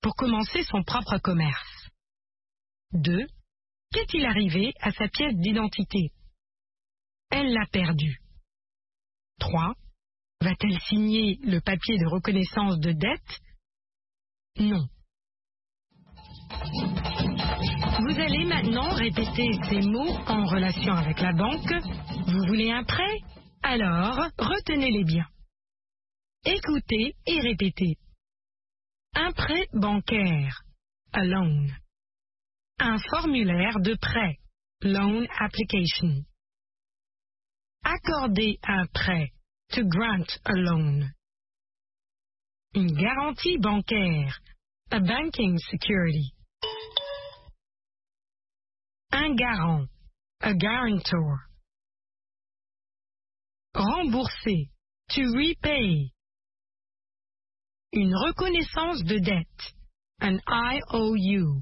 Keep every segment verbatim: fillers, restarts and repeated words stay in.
pour commencer son propre commerce? deux. Qu'est-il arrivé à sa pièce d'identité? Elle l'a perdue. trois. Va-t-elle signer le papier de reconnaissance de dette? Non. Vous allez maintenant répéter ces mots en relation avec la banque. Vous voulez un prêt? Alors, retenez-les bien. Écoutez et répétez. Un prêt bancaire, a loan. Un formulaire de prêt, loan application. Accorder un prêt, to grant a loan. Une garantie bancaire, a banking security. Un garant, a guarantor. Rembourser, to repay. Une reconnaissance de dette, an I O U.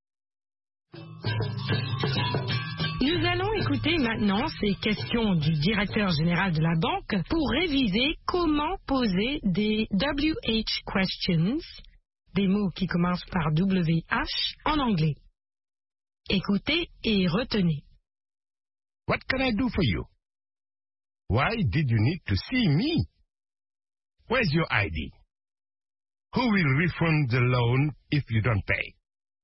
Nous allons écouter maintenant ces questions du directeur général de la banque pour réviser comment poser des W H questions, des mots qui commencent par W H, en anglais. Écoutez et retenez. What can I do for you? Why did you need to see me? Where's your I D? Who will refund the loan if you don't pay?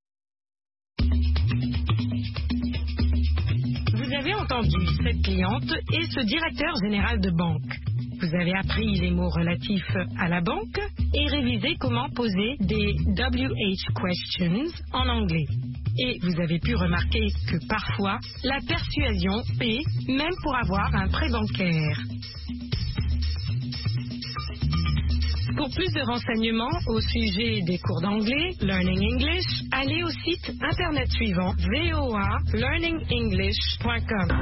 Vous avez entendu cette cliente et ce directeur général de banque. Vous avez appris les mots relatifs à la banque et révisé comment poser des W H questions en anglais. Et vous avez pu remarquer que parfois, la persuasion paie même pour avoir un prêt bancaire. Pour plus de renseignements au sujet des cours d'anglais, Learning English, allez au site internet suivant v o a learning english point com.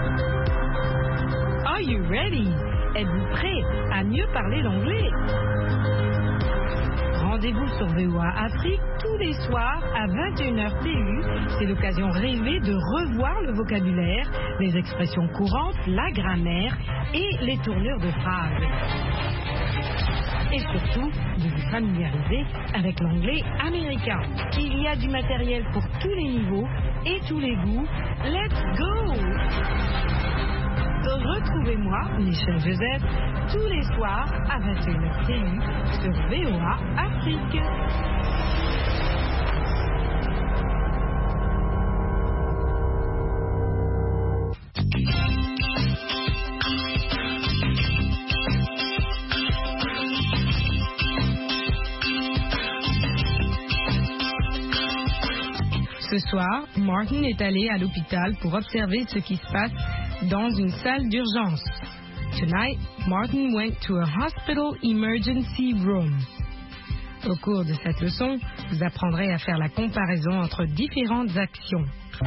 Are you ready? Êtes-vous prêt à mieux parler l'anglais? Rendez-vous sur V O A Afrique tous les soirs à vingt et une heures T U. C'est l'occasion rêvée de revoir le vocabulaire, les expressions courantes, la grammaire et les tournures de phrases. Et surtout, de vous familiariser avec l'anglais américain. Il y a du matériel pour tous les niveaux et tous les goûts. Let's go! Retrouvez-moi, Michel Joseph, tous les soirs à vingt et une heures T U sur V O A Afrique. Ce soir, Martin est allé à l'hôpital pour observer ce qui se passe dans une salle d'urgence. Tonight, Martin went to a hospital emergency room. Au cours de cette leçon, vous apprendrez à faire la comparaison entre différentes actions.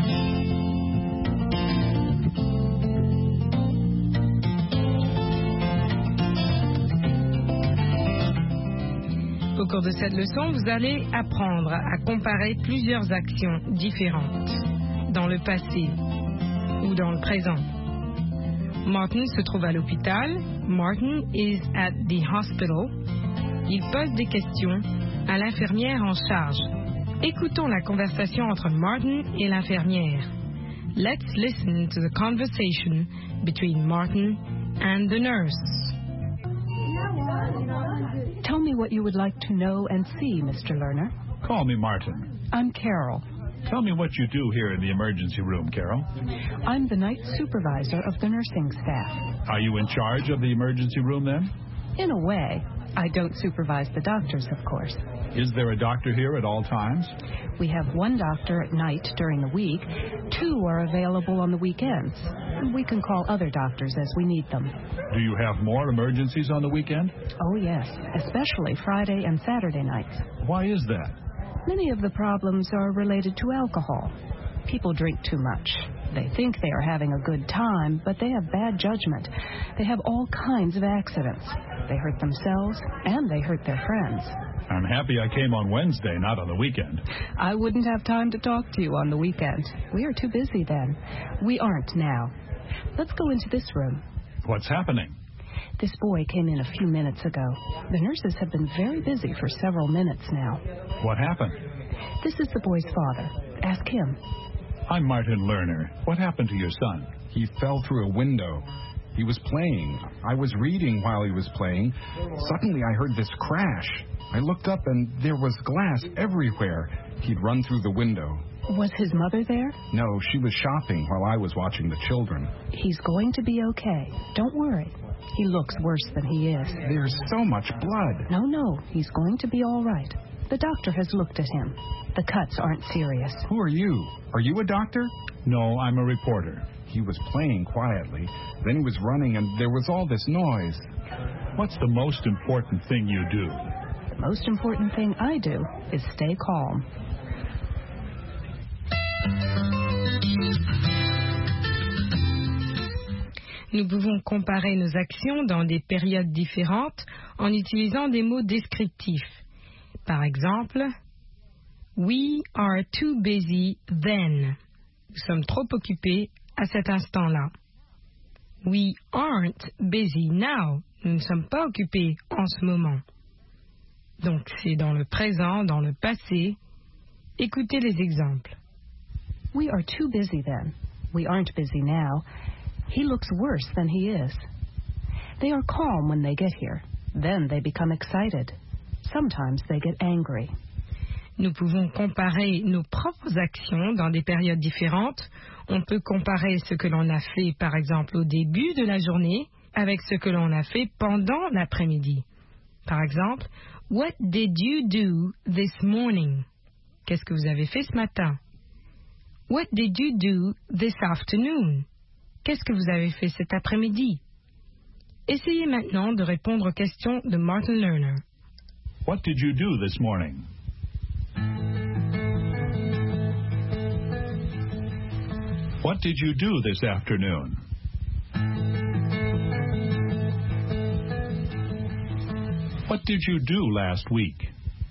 Au cours de cette leçon, vous allez apprendre à comparer plusieurs actions différentes dans le passé ou dans le présent. Martin se trouve à l'hôpital. Martin is at the hospital. Il pose des questions à l'infirmière en charge. Écoutons la conversation entre Martin et l'infirmière. Let's listen to the conversation between Martin and the nurse. Tell me what you would like to know and see, Mister Lerner. Call me Martin. I'm Carol. Tell me what you do here in the emergency room, Carol. I'm the night supervisor of the nursing staff. Are you in charge of the emergency room then? In a way. I don't supervise the doctors, of course. Is there a doctor here at all times? We have one doctor at night during the week. Two are available on the weekends. We can call other doctors as we need them. Do you have more emergencies on the weekend? Oh, yes, especially Friday and Saturday nights. Why is that? Many of the problems are related to alcohol. People drink too much. They think they are having a good time, but they have bad judgment. They have all kinds of accidents. They hurt themselves, and they hurt their friends. I'm happy I came on Wednesday, not on the weekend. I wouldn't have time to talk to you on the weekend. We are too busy then. We aren't now. Let's go into this room. What's happening? This boy came in a few minutes ago. The nurses have been very busy for several minutes now. What happened? This is the boy's father. Ask him. I'm Martin Lerner. What happened to your son? He fell through a window. He was playing. I was reading while he was playing. Suddenly I heard this crash. I looked up and there was glass everywhere. He'd run through the window. Was his mother there? No, she was shopping while I was watching the children. He's going to be okay. Don't worry. He looks worse than he is. There's so much blood. No, no. He's going to be all right. The doctor has looked at him. The cuts aren't serious. Who are you? Are you a doctor? No, I'm a reporter. He was playing quietly. Then he was running and there was all this noise. What's the most important thing you do? The most important thing I do is stay calm. Nous pouvons comparer nos actions dans des périodes différentes en utilisant des mots descriptifs. Par exemple, We are too busy then. Nous sommes trop occupés à cet instant-là. We aren't busy now. Nous ne sommes pas occupés en ce moment. Donc c'est dans le présent, dans le passé. Écoutez les exemples. We are too busy then. We aren't busy now. He looks worse than he is. They are calm when they get here. Then they become excited. Sometimes they get angry. Nous pouvons comparer nos propres actions dans des périodes différentes. On peut comparer ce que l'on a fait, par exemple, au début de la journée avec ce que l'on a fait pendant l'après-midi. Par exemple, What did you do this morning? Qu'est-ce que vous avez fait ce matin? What did you do this afternoon? Qu'est-ce que vous avez fait cet après-midi? Essayez maintenant de répondre aux questions de Martin Lerner. What did you do this morning? What did you do this afternoon? What did you do last week?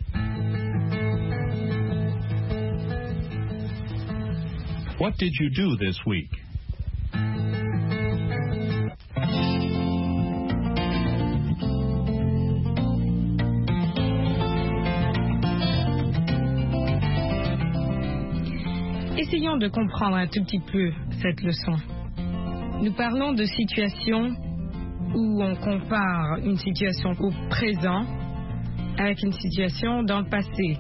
What did you do this week? Essayons de comprendre un tout petit peu cette leçon. Nous parlons de situations où on compare une situation au présent avec une situation dans le passé.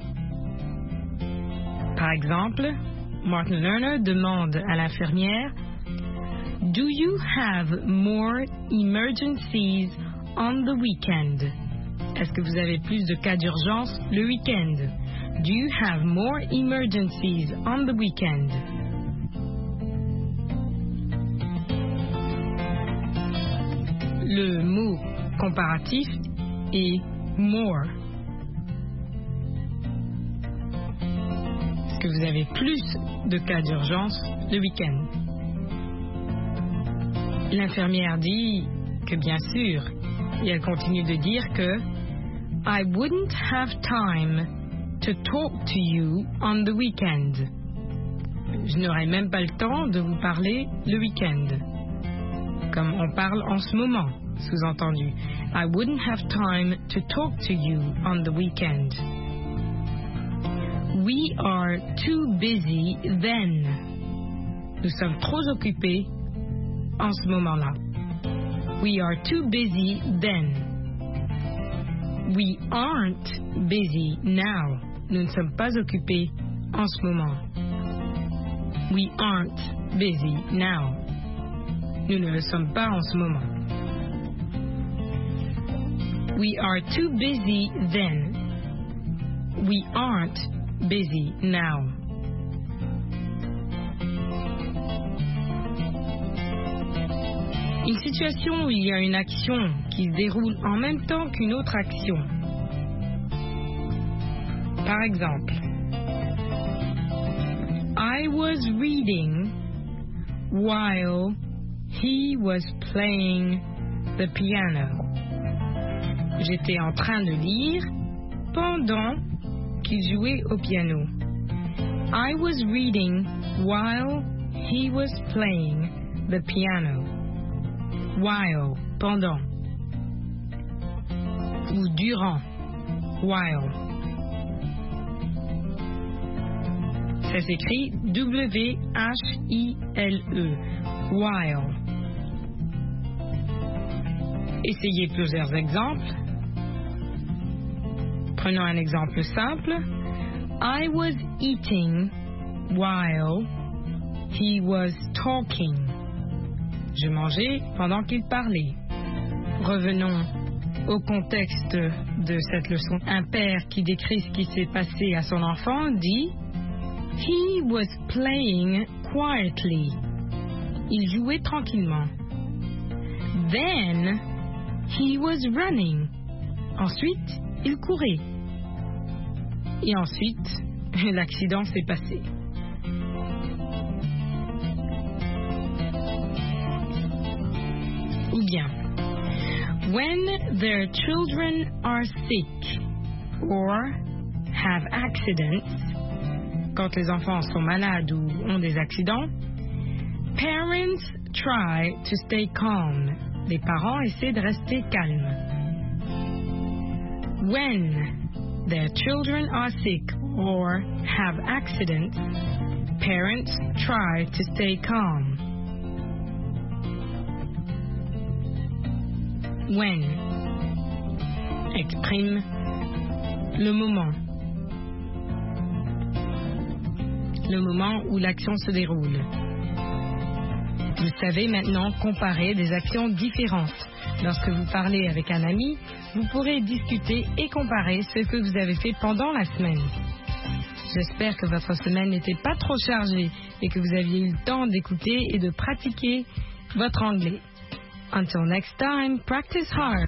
Par exemple, Martin Lerner demande à l'infirmière Do you have more emergencies on the weekend? Est-ce que vous avez plus de cas d'urgence le week-end? Do you have more emergencies on the weekend? Le mot comparatif est more. Est-ce que vous avez plus de cas d'urgence le week-end? L'infirmière dit que bien sûr, et elle continue de dire que I wouldn't have time to talk to you on the weekend. Je n'aurai même pas le temps de vous parler le week-end. Comme on parle en ce moment, sous-entendu. I wouldn't have time to talk to you on the weekend. We are too busy then. Nous sommes trop occupés en ce moment-là. We are too busy then. We aren't busy now. Nous ne sommes pas occupés en ce moment. We aren't busy now. Nous ne le sommes pas en ce moment. We are too busy then. We aren't busy now. Une situation où il y a une action qui se déroule en même temps qu'une autre action. Par exemple, I was reading while he was playing the piano. J'étais en train de lire pendant qu'il jouait au piano. I was reading while he was playing the piano. While, pendant. Ou durant. While. Ça s'écrit W H I L E. While. Essayez plusieurs exemples. Prenons un exemple simple. I was eating while he was talking. Je mangeais pendant qu'il parlait. Revenons au contexte de cette leçon. Un père qui décrit ce qui s'est passé à son enfant dit He was playing quietly. Il jouait tranquillement. Then he was running. Ensuite, il courait. Et ensuite, l'accident s'est passé. Ou bien, when their children are sick or have accidents, quand les enfants sont malades ou ont des accidents, parents try to stay calm. Les parents essaient de rester calmes. When their children are sick or have accidents, parents try to stay calm. When exprime le moment. Le moment où l'action se déroule. Vous savez maintenant comparer des actions différentes. Lorsque vous parlez avec un ami, vous pourrez discuter et comparer ce que vous avez fait pendant la semaine. J'espère que votre semaine n'était pas trop chargée et que vous aviez eu le temps d'écouter et de pratiquer votre anglais. Until next time, practice hard.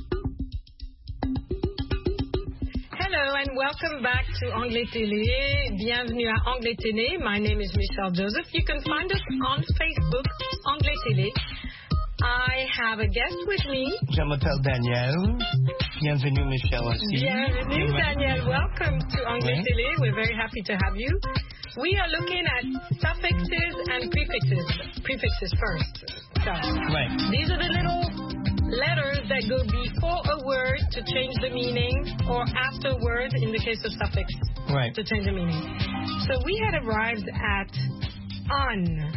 Hello and welcome back to Anglais Télé. Bienvenue à Anglais Télé. My name is Michelle Joseph. You can find us on Facebook, Anglais Télé. I have a guest with me. Je m'appelle Daniel. Bienvenue, Michelle. Aussi. Bienvenue, Daniel. Welcome to Anglais Oui. Télé. We're very happy to have you. We are looking at suffixes and prefixes. Prefixes first. So, Right. these are the little letters that go before a word to change the meaning, or after a word in the case of suffix Right. to change the meaning. So we had arrived at un.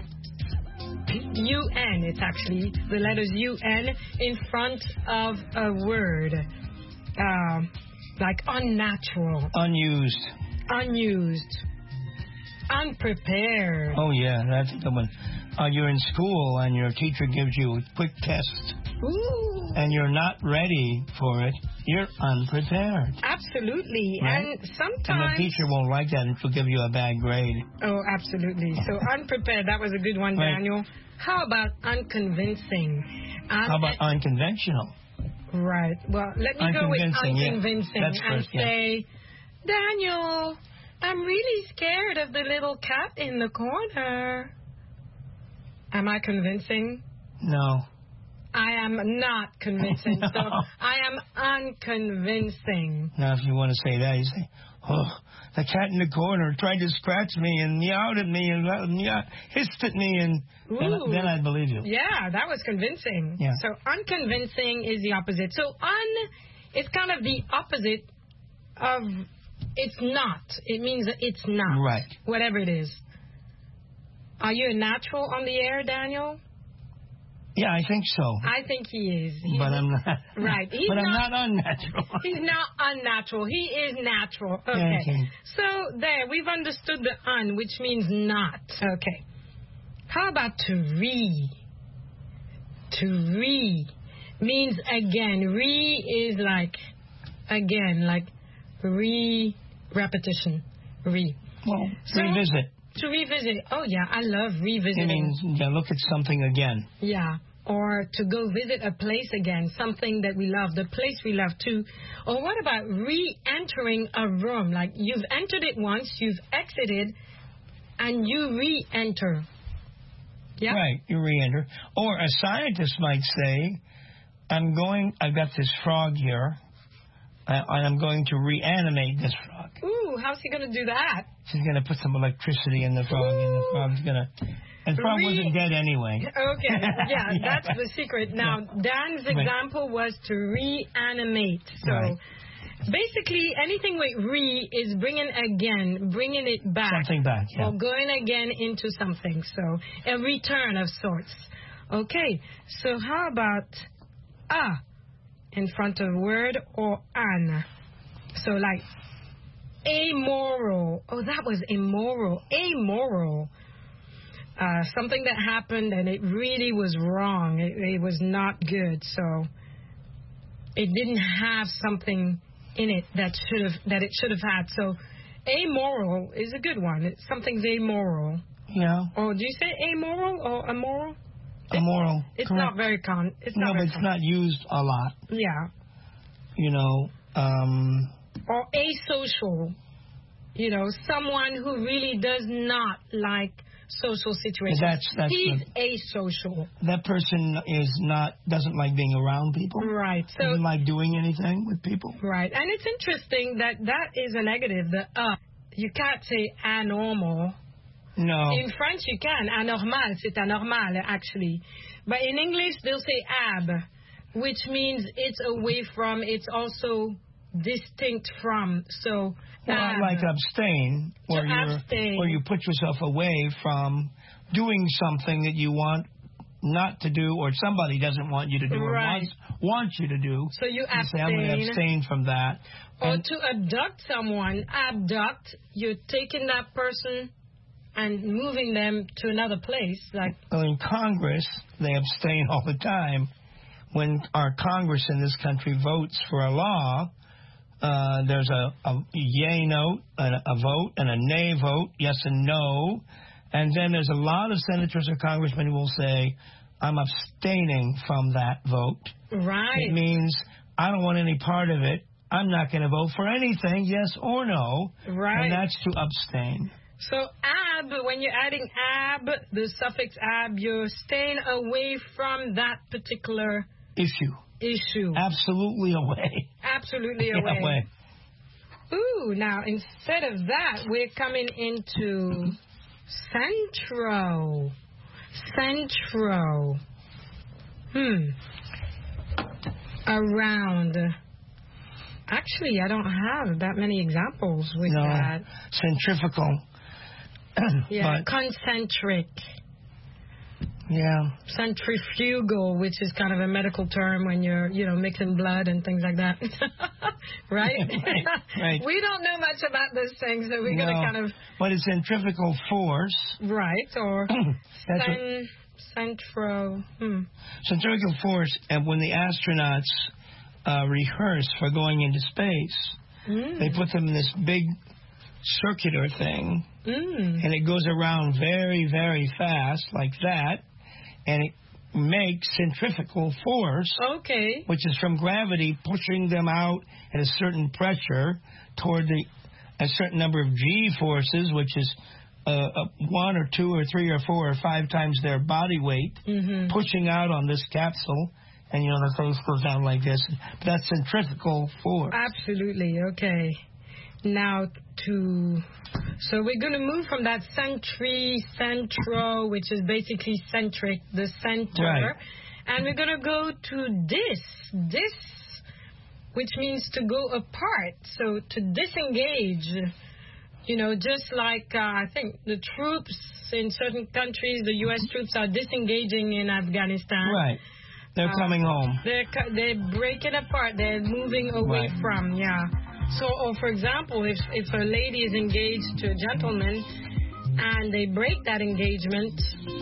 U N, it's actually the letters U N in front of a word. Uh, like unnatural, Unused. unused, unprepared. Oh, yeah, that's the one. Uh, you're in school and your teacher gives you a quick test Ooh. and you're not ready for it. You're unprepared. Absolutely. Right. And And sometimes... the teacher won't like that and she'll give you a bad grade. Oh, absolutely. So unprepared, that was a good one, Right. Daniel. How about unconvincing? Un- How about unconventional? Right. Well, let me go with Unconvincing, yeah. unconvincing That's and first, yeah. say, Daniel, I'm really scared of the little cat in the corner. Am I convincing? No. I am not convincing. No. So I am unconvincing. Now, if you want to say that, you say, oh, the cat in the corner tried to scratch me and meowed at me and uh, meow, hissed at me, and then, Ooh. then I'd believe you. Yeah, that was convincing. Yeah. So unconvincing is the opposite. So un is kind of the opposite of it's not. It means that it's not. Right. Whatever it is. Are you a natural on the air, Daniel? Yeah, I think so. I think he is. He's, but I'm not. Right. He's but I'm not- not unnatural. He's not unnatural. He is natural. Okay. Yeah, okay. So there, we've understood the un, which means not. Okay. How about to re? To re means again. Re is like again, like re repetition. Re. Well, So- revisit. To revisit. Oh yeah, I love revisiting. It means yeah, look at something again. Yeah. Or to go visit a place again, something that we love, the place we love too. Or what about re-entering a room? Like you've entered it once, you've exited, and you re-enter. Yeah? Right, you re-enter. Or a scientist might say, I'm going, I've got this frog here, uh, and I'm going to reanimate this frog. Ooh, how's he going to do that? She's going to put some electricity in the frog, and the frog's going to... And the frog Re- wasn't dead anyway. Okay, yeah, Yeah. that's the secret. Now, Dan's Right. example was to reanimate. So, Right. Basically, anything with re is bringing again, bringing it back. Something back, yeah. Or going again into something. So, a return of sorts. Okay, so how about a in front of word or an? So, like, amoral. Oh, that was immoral. Amoral. Uh, something that happened and it really was wrong. It, it was not good. So, it didn't have something in it that should have that it should have had. So, amoral is a good one. It's something's amoral. Yeah. Or do you say amoral or immoral? Immoral. It's correct. not very con. It's no, not but very it's con- not used a lot. Yeah. You know. Um, or asocial. You know, someone who really does not like social situations. That's that's He's the, asocial. that person is not doesn't like being around people. Right. So doesn't like doing anything with people. Right. And it's interesting that that is a negative. The uh, you can't say anormal. No. In French, you can. Anormal, c'est anormal, actually. But in English, they'll say ab, which means it's away from, it's also distinct from. So, well, ab. like abstain, where, To you're, abstain. where you put yourself away from doing something that you want not to do or somebody doesn't want you to do or Right. wants, wants you to do. So you You say, I'm going to abstain. abstain from that. Or And- to abduct someone, abduct, you're taking that person and moving them to another place. Like, Well, in Congress, they abstain all the time. When our Congress in this country votes for a law, uh, there's a, a yay note, and a, a vote, and a nay vote, yes and no. And then there's a lot of senators or congressmen who will say, I'm abstaining from that vote. right. It means I don't want any part of it. I'm not going to vote for anything, yes or no. Right. And that's to abstain. So ab, when you're adding ab, the suffix ab, you're staying away from that particular Issue. issue. Absolutely away. Absolutely Yeah, away. away. Ooh, now instead of that, we're coming into centro. Centro. Hmm. Around. Actually, I don't have that many examples with No. that. Centrifugal. Yeah, But, concentric. yeah. Centrifugal, which is kind of a medical term when you're, you know, mixing blood and things like that. right? Right, right. We don't know much about those things, so we're No. going to kind of... But it's centrifugal force. Right, or That's what, cen, centro... Hmm. centrifugal force, and when the astronauts uh, rehearse for going into space, Mm. they put them in this big circular thing, Mm. and it goes around very, very fast, like that, and it makes centrifugal force, Okay. which is from gravity pushing them out at a certain pressure toward the a certain number of G forces, which is uh, uh, one or two or three or four or five times their body weight, Mm-hmm. pushing out on this capsule, and you know the face goes down like this. That's centrifugal force. Absolutely, okay. Now to... So we're going to move from that centri, centro, which is basically centric, the center, Right. and we're going to go to dis, dis, which means to go apart, so to disengage. You know, just like uh, I think the troops in certain countries, the U S troops are disengaging in Afghanistan. Right. They're Uh, coming home. They're co- they're breaking apart. They're moving away Right. from. Yeah. So, or for example, if if a lady is engaged to a gentleman and they break that engagement,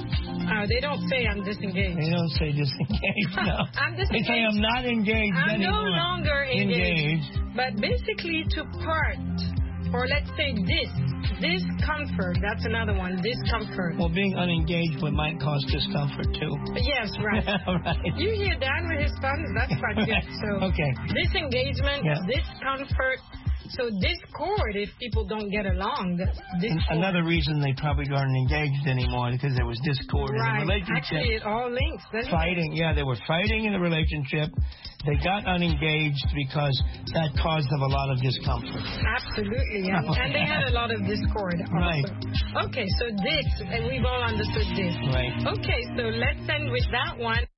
uh, they don't say I'm disengaged. They don't say disengaged, no. I'm They say disengaged. I'm not engaged I'm no anymore. longer engaged. Engaged. But basically, to part, or let's say dis, discomfort. That's another one. Discomfort. Well, being unengaged would might cause discomfort too. Yes, right. right. You hear Dan with his thumbs? That's quite good. So Okay. disengagement, Yeah. discomfort. So discord if people don't get along. That's discord. Another reason they probably aren't engaged anymore because there was discord in the Right. relationship. Actually, it all links. doesn't it? Fighting, yeah, they were fighting in the relationship. They got unengaged because that caused them a lot of discomfort. Absolutely. And, and they had a lot of discord also. Right. Okay, so this, and we've all understood this. Right. Okay, so let's end with that one.